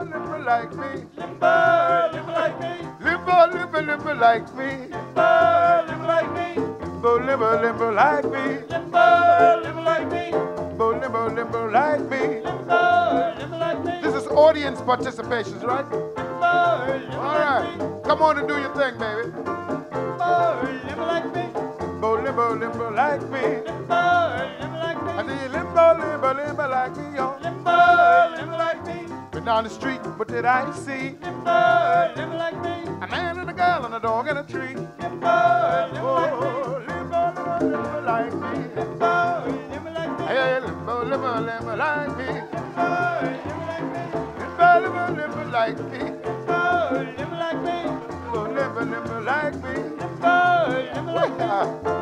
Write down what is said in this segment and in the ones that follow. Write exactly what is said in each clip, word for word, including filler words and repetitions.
limber like me. Limber, limber like me. Limber, limber, limber like me. Limber, limber like me. Limber, limber, limber like me. Limber, limber like me. Limber, limber, limber like me. Limber, limber like me. This is audience participation, right? Limber, limber All right. like me. Come on and do your thing, baby. Limber, limber like me. Limber, limber, limber like me. Limber, limber like me. I say limber, limber, limber like me, yo. Limber, limber like me. Went down the street, what did I see? Limber, limber like me. A man and a girl and a dog and a tree. Limber, limber like me. Oh, limber, limber, limber like me. Limber, limber like me. Hey, limber, limber, limber like me. Limber, limber like me. Limber, limber, limber like me. Limber, limber like me. Limber, limber, limber like me. Limber, limber like me.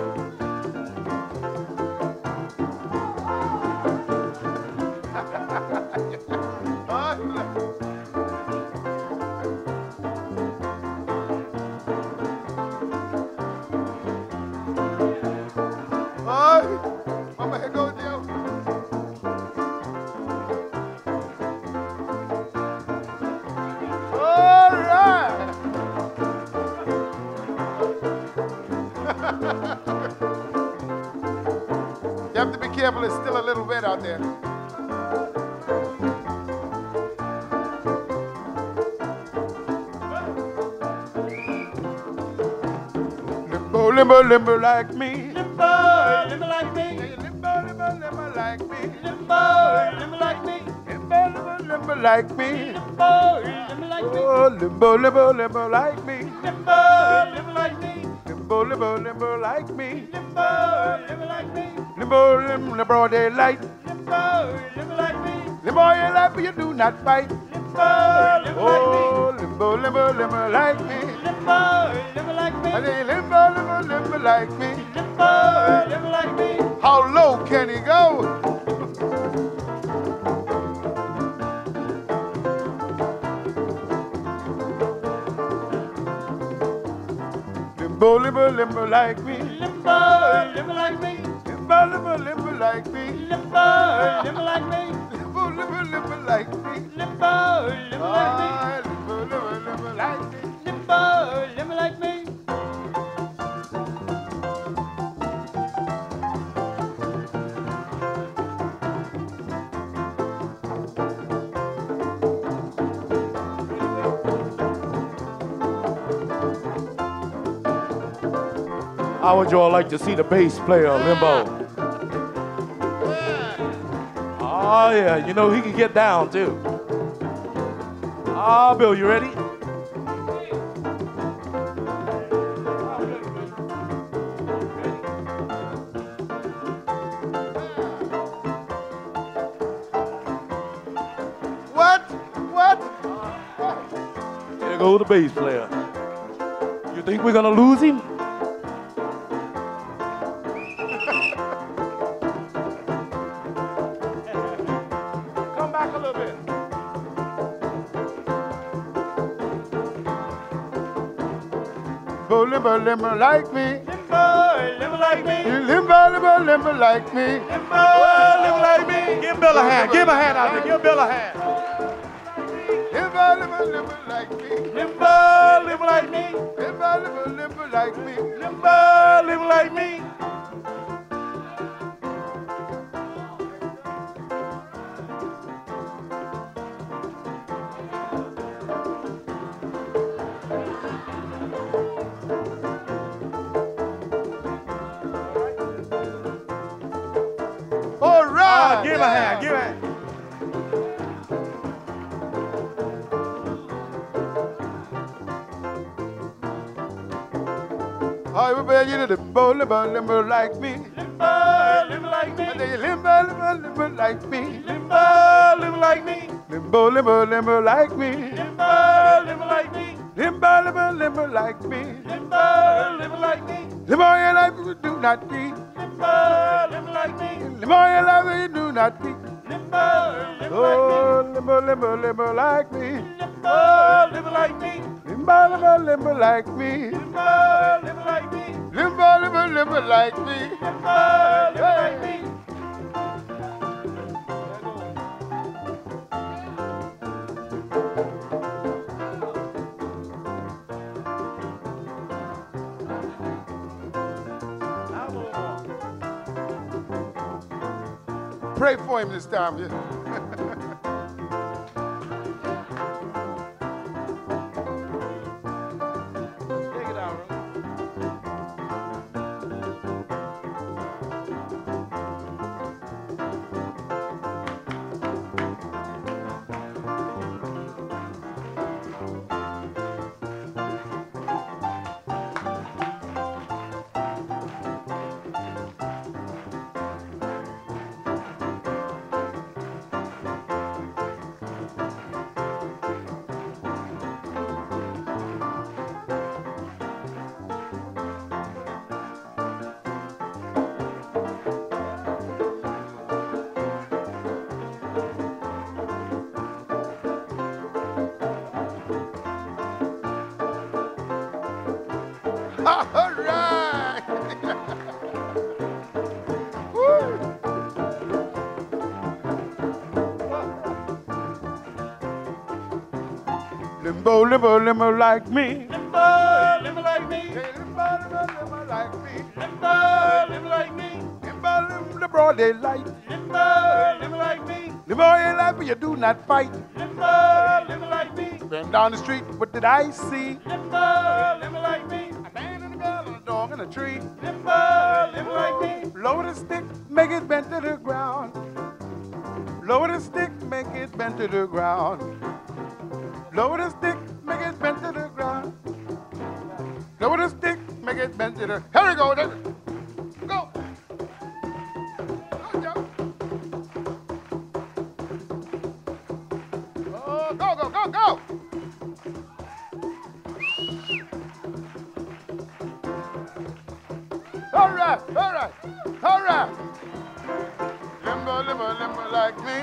Mama, here goes you. All right. You have to be careful, it's still a little wet out there. Limbo, limbo, limbo like me. Limber, limber like me. Limbo, limbo, limbo like me. Limber, limber like me. Limbo, limbo, limbo like me. Limber, limber like me. Oh, limbo, limbo, limbo like me. Limber, limber like me. Limbo, limbo, limbo like me. Limber, limber like me. Limbo, limbo, limbo daylight. Limber, limber like me. Limbo, you like me, you do not fight. Limber, limber like me. Oh, limbo, limbo, limbo like me. Limber, limber like me. I say limbo, limbo, limbo like me. Limber, limber like me. How low can he go? Limbo, limbo, limbo like me. Limber, limber like me. Limbo, limbo, limbo like me. Limber, limber like me. Limbo, limbo, limbo like me. Limber, limber like me. Ah, limbo, limbo, limbo like me. Limber, limber like me. How would you all like to see the bass player, Limbo? Oh yeah, you know he can get down too. Ah, Bill, you ready? What? What? There goes the bass player. You think we're gonna lose him? Come back a little bit. Limbo, limbo, limbo like me. Limber, limber like me. Limbo, limbo, limbo like me. Limber, limber like me. Give Bill a hand. Give him a hand out there. Give Bill a hand. Limbo, limbo, limbo like me. Limber, limber like me. Limbo, limbo, limbo like me. Limber, limber like me. All right. Ah, give him a hand. Give him a hand. All right, we better you to limbo, limbo, limbo like me. Limber, limber like me. And then you limbo, limbo, limbo like me. Limber, limber like me. Limbo, limbo, limbo like me. Limber, limber like me. Limbo, limbo, limbo like me. Limber, limber like me. Limbo, you like me, you do not be. Limber, limber like me. Limbo, you like me, you do not be. Limber, limber Oh, limbo, limbo, limbo like me. Limber, limber like me. Limbo, limbo, limbo like me. Limber, limber like me. Limbo, limbo, limbo like me. Limber, limber like me. pray for him this time. Yeah. Take it out, Ron. All right. Woo. Limbo, limbo, limbo like me. Limbo, limbo like me. Hey, limbo, limbo, limbo like me. Limbo, limbo like me. Limbo, limbo, the broad daylight. Limbo, limbo like me. Limbo ain't life, but you do not fight. Limbo, limbo like me. Ran down the street, what did I see? Limbo, limbo like me. A man and a girl and a dog in a tree. Limbo, limbo like me. Lower the stick, make it bend to the ground. Lower the stick, make it bend to the ground. Lower the stick, make it bend to the ground. Lower the stick, make it bend to the. Here we go. There. Go. Go, Joe. Oh, go, go, go, go. All right, all right, all right. Limbo, limbo, limbo like me.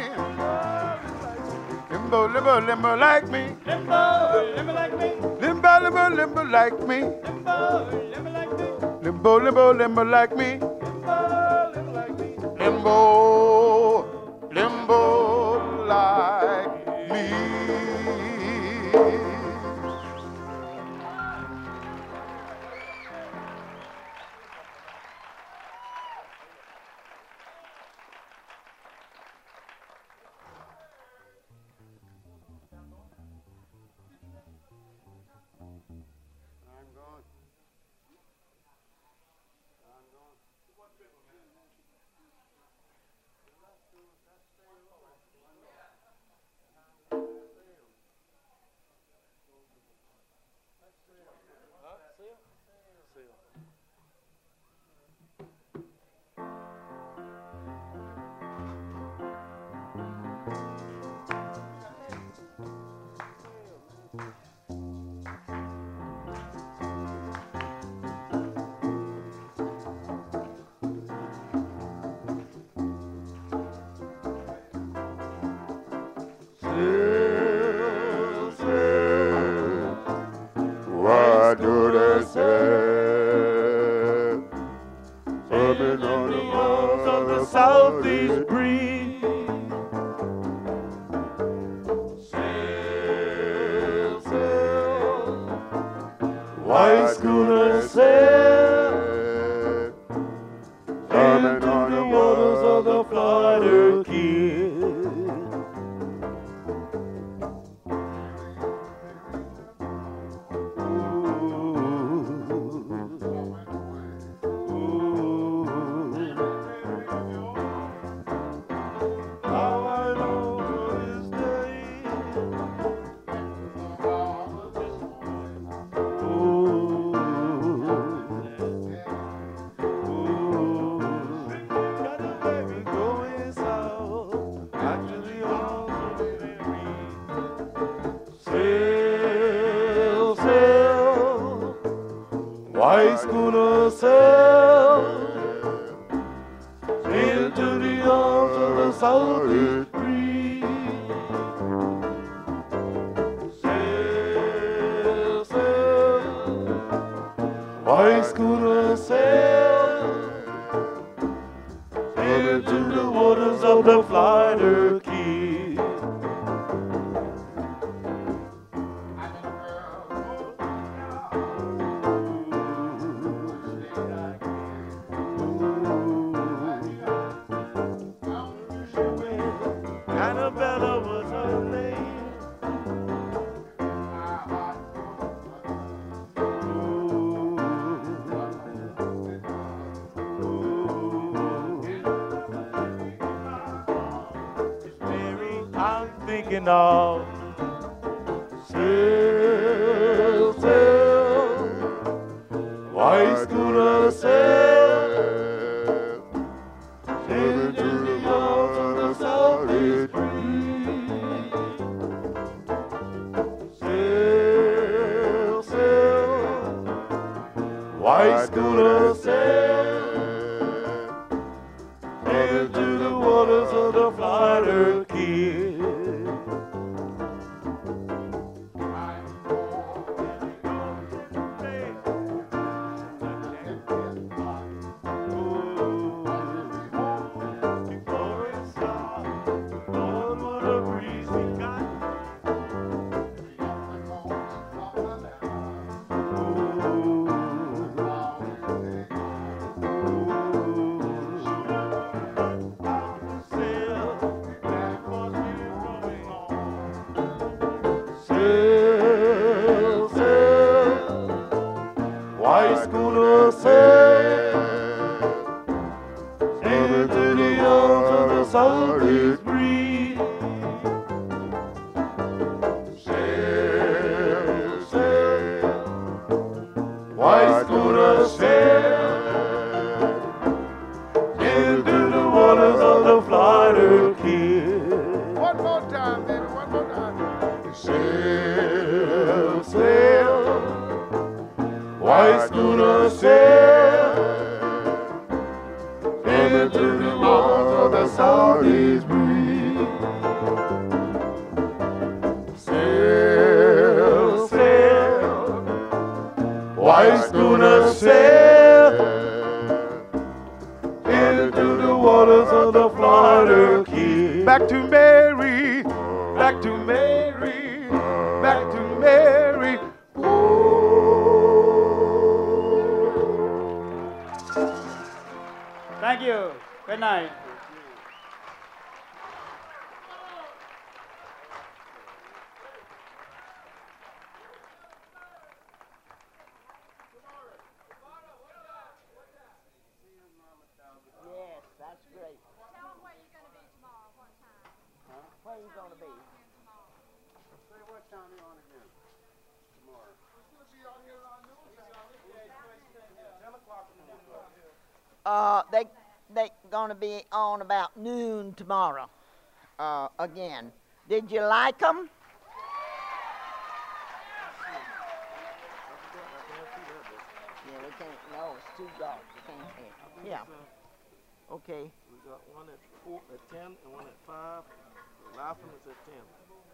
Limbo, limbo, limbo like me. Limbo, limbo like me. Limbo, limbo, limbo like me. Limbo, limbo like me. Limbo, limbo, limbo like me. Limbo, limbo like me. Limbo, limbo like me. What do they say? Urban on the walls of the southeast breeze. Sail, sail, white schooner sail. Urban on the waters of the Florida Keys. White schooner sail into the arms of the southeast breeze. Sail, sail, white schooner sail into the waters of the Florida Keys. taking off. Sail, sail, white schooner sail, sail to the arms of the southeast breeze. Sail, sail, white schooner sail, sail to the waters of the Florida Keys. Sail, sail, white schooner sail, sail to the arms of the southeast breeze. Sail, sail, white schooner sail, sail to the waters of the Florida Keys. One more time, baby, one more time. Sail, sail, white schooner sail, sail to the waters of the southeast breeze. Sail, sail, white schooner sail, sail to the waters of the Florida Keys. Back to Mary, back to Mary, back to Mary. Thank you. Good night. Yes, that's great. Tell them where you're going to be tomorrow, what time. Where are you going to be? Say what time you on again? Tomorrow. Uh, they they going to be on about noon tomorrow. Uh, again, did you like them? Yeah, we can't. No, it's too dark. You can't see. Yeah. Okay. We got one at four, at ten, and one at five. The last one is at ten.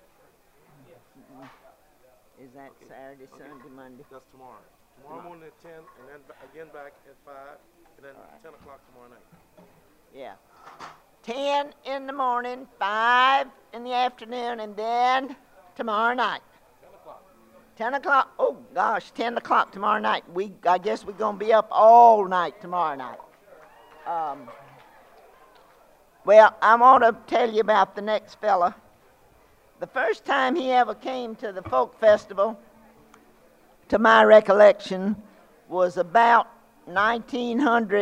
Is that Saturday, Sunday, Monday? That's tomorrow. Tomorrow morning at ten, and then ba- again back at five, and then ten o'clock tomorrow night. Yeah. Ten in the morning, five in the afternoon, and then tomorrow night. Ten o'clock. Ten o'clock. Oh gosh, ten o'clock tomorrow night. We, I guess we're gonna be up all night tomorrow night. Um, well, I want to tell you about the next fella. The first time he ever came to the folk festival, to my recollection, was about nineteen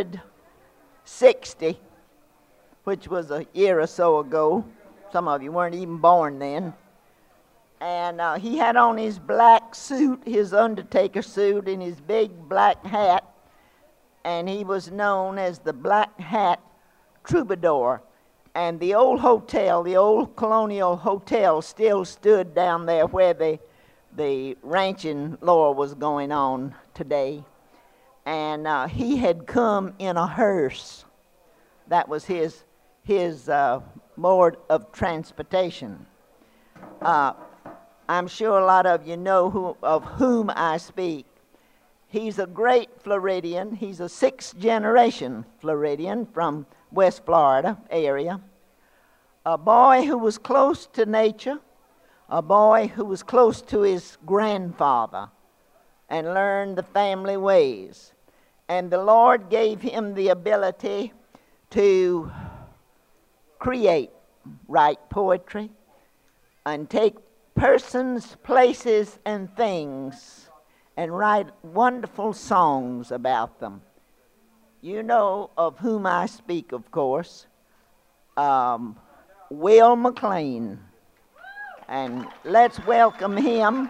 sixty, which was a year or so ago. Some of you weren't even born then. And uh, he had on his black suit, his undertaker suit, and his big black hat. And he was known as the Black Hat Troubadour. And the old hotel, the old colonial hotel, still stood down there where the, the ranching law was going on today. And uh, he had come in a hearse. That was his, his uh, mode of transportation. Uh, I'm sure a lot of you know who, of whom I speak. He's a great Floridian. He's a sixth generation Floridian from West Florida area. A boy who was close to nature, a boy who was close to his grandfather and learned the family ways. And the Lord gave him the ability to create, write poetry, and take persons, places, and things and write wonderful songs about them. You know of whom I speak, of course. Um, Will McLean. And let's welcome him.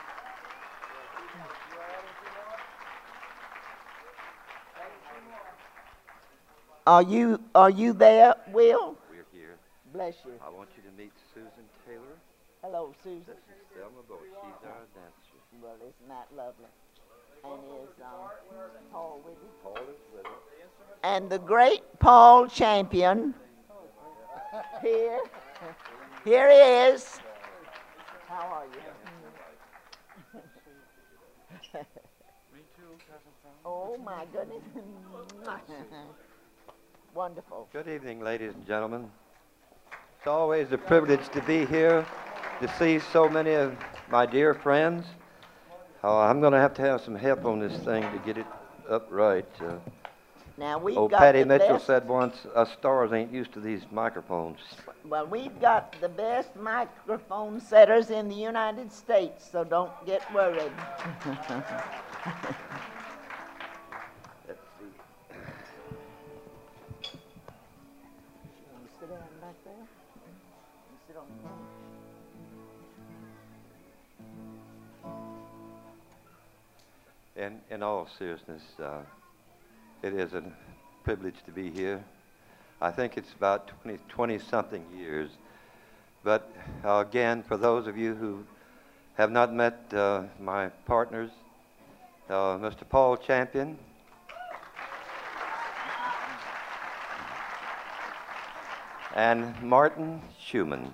Are you are you there, Will? We're here. Bless you. I want you to meet Susan Taylor. Hello, Susan. This is Thelma Boyd. She's our dancer. Well, isn't that lovely? And is um, Paul with you? Paul is with us. And the great Paul Champion. Here. Here he is. How are you? Me too, Cousin Sam. Oh, my goodness. Wonderful. Good evening, ladies and gentlemen. It's always a privilege to be here, to see so many of my dear friends. Oh, I'm going to have to have some help on this thing to get it up right. Uh, Now, we've oh, got Patty the Mitchell best, said once, us stars ain't used to these microphones. well, we've got the best microphone setters in the United States, so don't get worried. Let's see. You sit down back there. You sit on the bench. In, in all seriousness, uh, it is a privilege to be here. I think it's about twenty, twenty-something years. But uh, again, for those of you who have not met uh, my partners, uh, Mister Paul Champion, and Martin Schumann.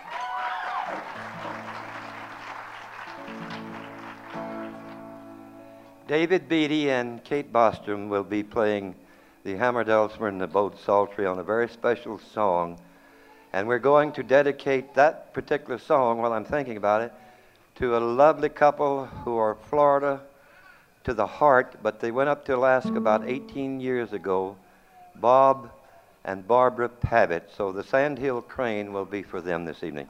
David Beatty and Kate Bostrom will be playing the hammered dulcimer and the bowed psaltery on a very special song. And we're going to dedicate that particular song, while I'm thinking about it, to a lovely couple who are Florida to the heart, but they went up to Alaska about eighteen years ago, Bob and Barbara Pavitt. So the Sandhill Crane will be for them this evening.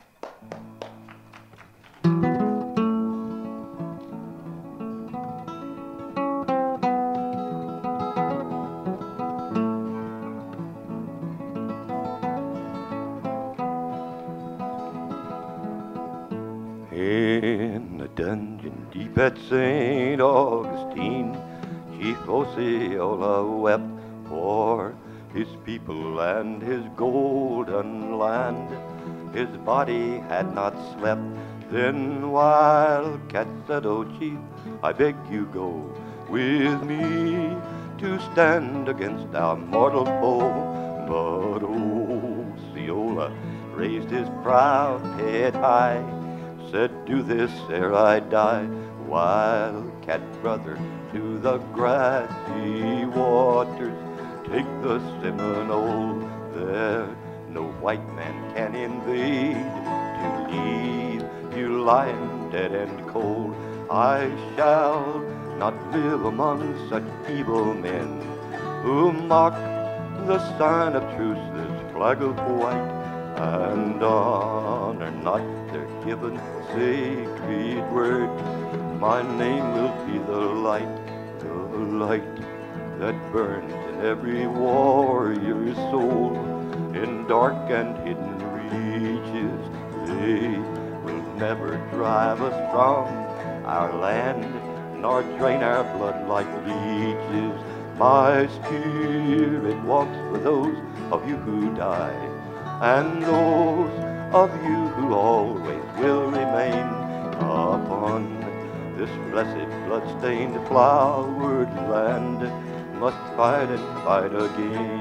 In the dungeon deep at Saint Augustine, Chief Osceola wept for his people and his golden land. His body had not slept. Then Wildcat said, "Oh, Chief, I beg you go with me to stand against our mortal foe." But Osceola raised his proud head high, said, "Do this ere I die." Wildcat brother, to the grassy waters take the Seminole. There no white man can invade to leave you lying dead and cold. I shall not live among such evil men who mock the sign of truce, this flag of white, and honor not their given sacred word. My name will be the light, the light that burns in every warrior's soul. In dark and hidden reaches, they will never drive us from our land, nor drain our blood like leeches. My spirit walks with those of you who die, and those of you who always will remain upon this blessed blood-stained flowered land, must fight and fight again.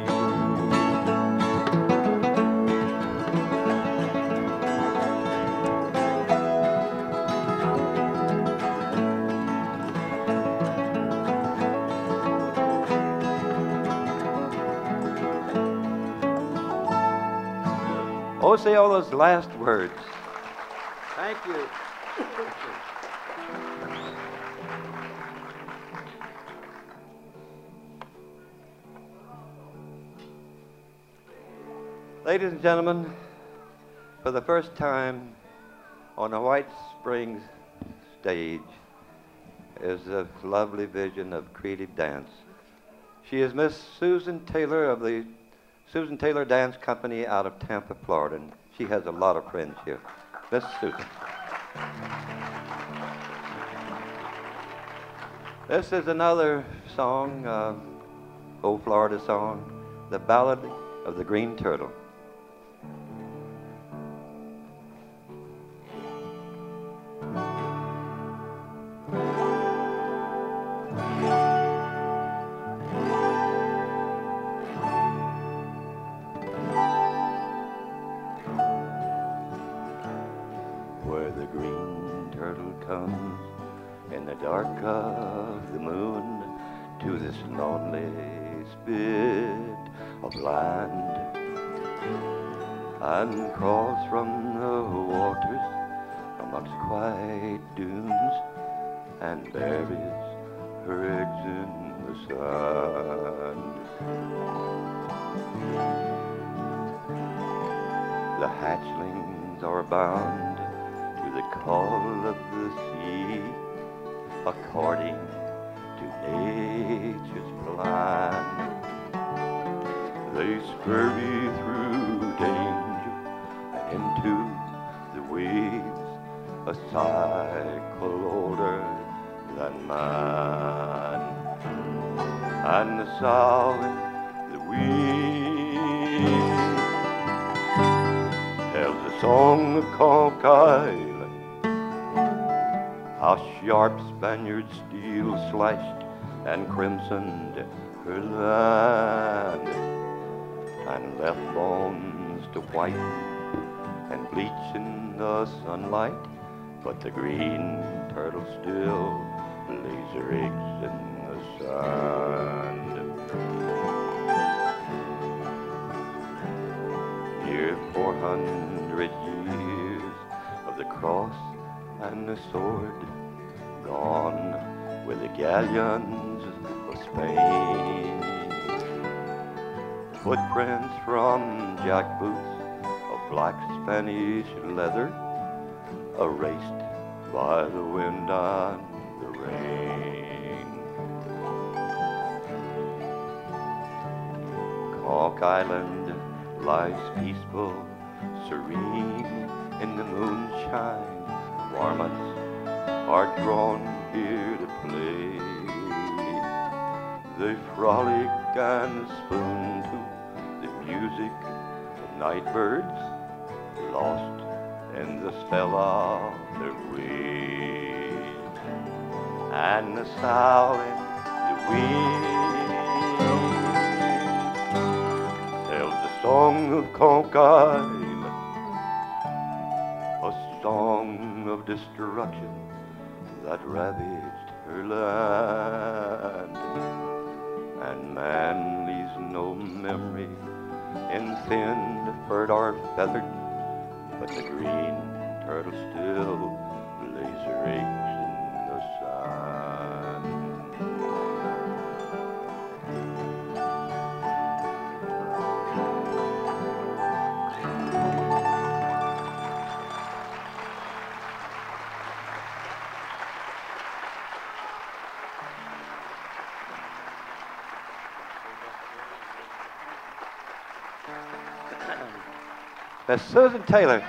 Osceola's last words. Thank you. Ladies and gentlemen, for the first time on a White Springs stage is a lovely vision of creative dance. She is Miss Susan Taylor of the Susan Taylor Dance Company out of Tampa, Florida. And she has a lot of friends here. Miss Susan. This is another song, uh, old Florida song, The Ballad of the Green Turtle. Where the green turtle comes in the dark of the moon to this lonely spit of land, and crawls from the waters amongst quiet dunes and buries her eggs in the sand. The hatchlings are bound to the call of the sea, according to nature's plan. They scurry through danger and into the waves, a cycle older than man. And the sow in the wind tells the song of Conch Island, how sharp Spaniard steel slashed and crimsoned her land, and left bones to whiten and bleach in the sunlight, but the green turtle still lays her eggs in the sand. Near four hundred years of the cross and the sword, gone with the galleons of Spain. Footprints from jackboots of black Spanish leather, erased by the wind and the rain. Conch Island lies peaceful, serene in the moonshine. Varmints are drawn here to play. They frolic and spoon to the music of night birds, lost in the spell of their wings. And the sow in the wind tells the song of Conch Island, a song of destruction that ravaged her land. And man leaves no memory in thin furred or feathered, but the green turtle still lays her eggs in the sand. Miss Susan Taylor.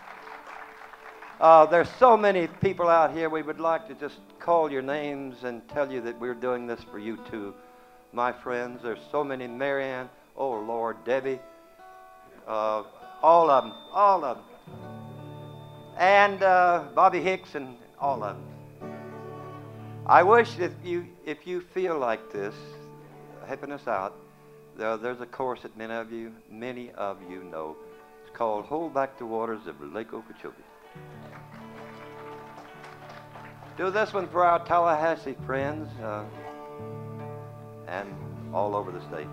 Uh, there's so many people out here. We would like to just call your names and tell you that we're doing this for you too, my friends. There's so many. Marianne, oh Lord, Debbie, uh, all of them, all of them, and uh, Bobby Hicks and all of them. I wish that you, if you feel like this, helping us out, there, there's a chorus that many of you, many of you know. It's called "Hold Back the Waters of Lake Okeechobee." Do this one for our Tallahassee friends uh, and all over the state.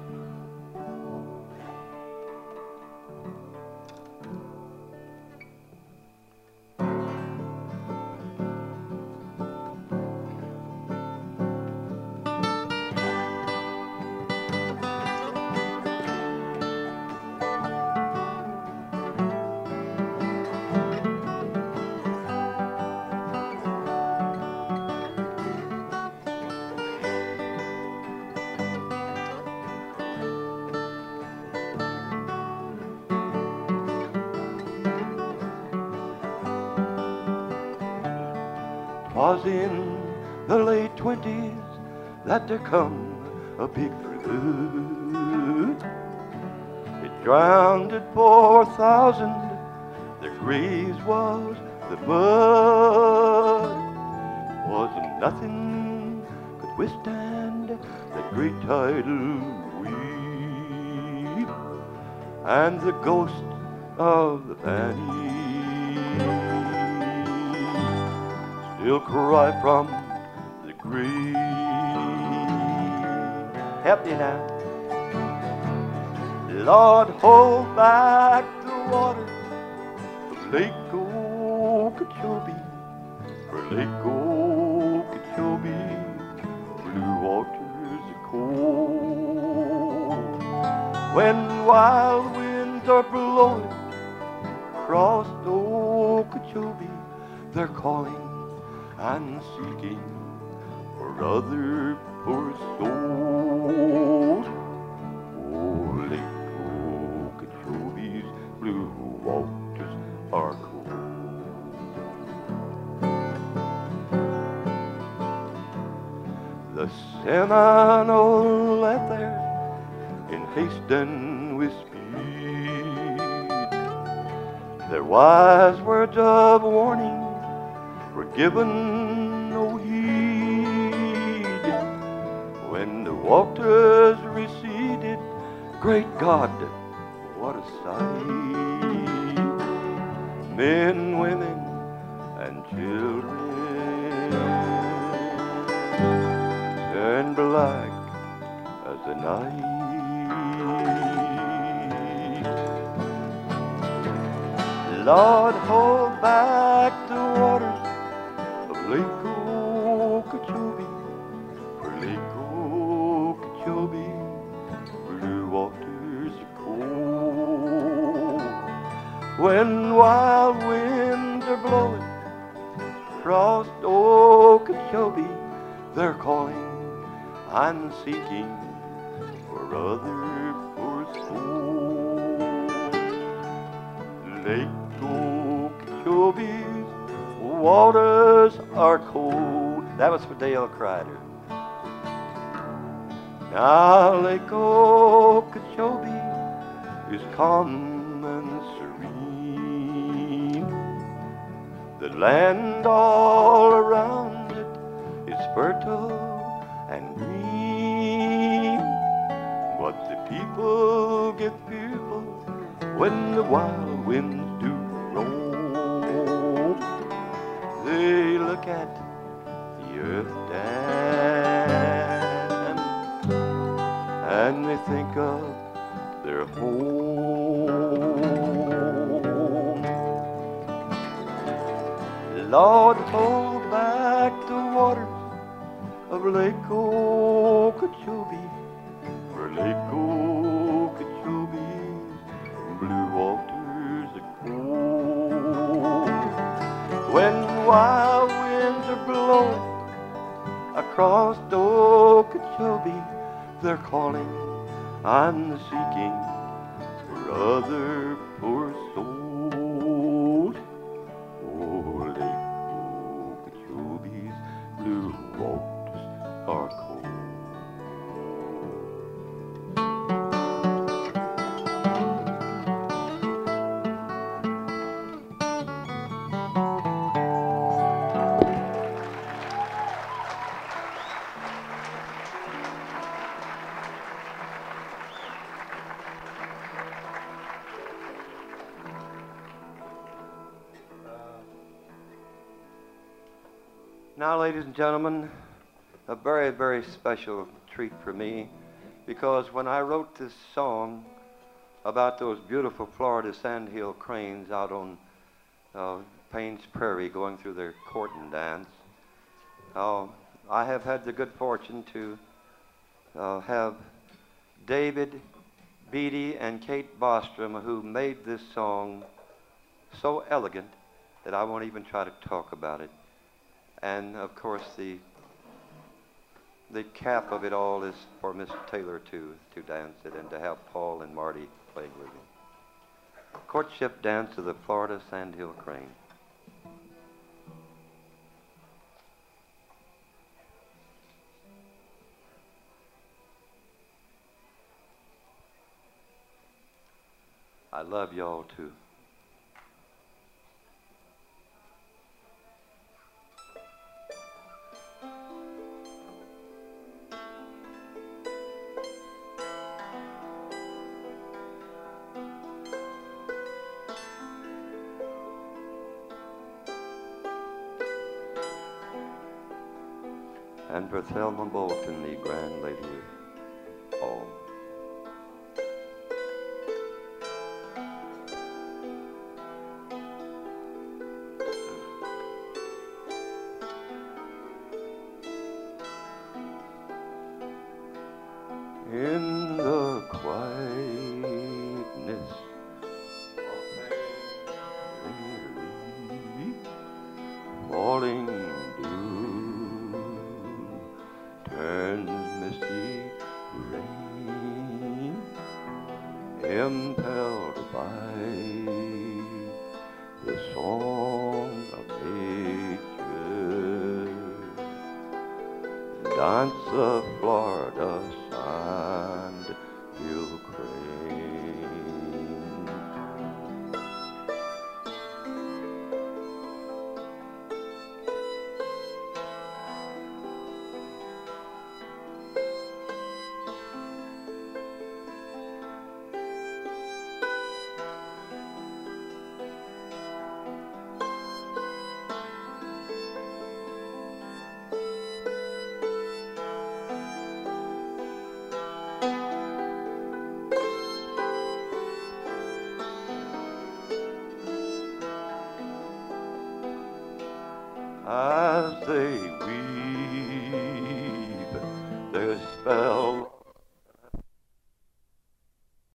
'twas in the late twenties that there come a big flood. It drowned four thousand, their graves was the mud. Wasn't nothing could withstand that great tidal wave, and the ghost of the Fanny still cry from the grave. Help me now. Lord, hold back the waters of Lake Okeechobee, for Lake Okeechobee, blue waters are cold. When wild winds are blowing across Okeechobee, they're calling and seeking for other poor souls. Oh, Lake Okeechobee's blue waters are cold. The Seminole left there in haste and with speed. Their wise words of warning were given no heed. When the waters receded, great God, what a sight! Men, women, and children turned black as the night. Lord, hold back the waters of Lake Okeechobee, for Lake Okeechobee, blue waters are cold. When wild winds are blowing across Okeechobee, they're calling and seeking for other poor souls. Lake Okeechobee's waters are cold. That was for Dale Crider. Now Lake Okeechobee is calm and serene. The land all around it is fertile and green. But the people get fearful when the wild winds do roam. They look at the earth dam and they think of their home. Lord, hold back the waters of Lake Okeechobee, for Lake Okeechobee's blue waters are cold. When wild winds are blowing across Okeechobee, they're calling and seeking for other poor souls. Oh, Lake Okeechobee's blue waters are cold. Now, ladies and gentlemen, a very, very special treat for me, because when I wrote this song about those beautiful Florida sandhill cranes out on uh, Payne's Prairie going through their courting dance, uh, I have had the good fortune to uh, have David Beatty and Kate Bostrom, who made this song so elegant that I won't even try to talk about it. And of course, the the cap of it all is for Miss Taylor to to dance it and to have Paul and Marty playing with me. Courtship Dance of the Florida Sandhill Crane. I love y'all too. And for Thelma Bolton, the grand lady of all. In the quietness of Mary, falling dew turns misty rain, impelled by the song of nature, dance the Florida sand hill crane. As they weave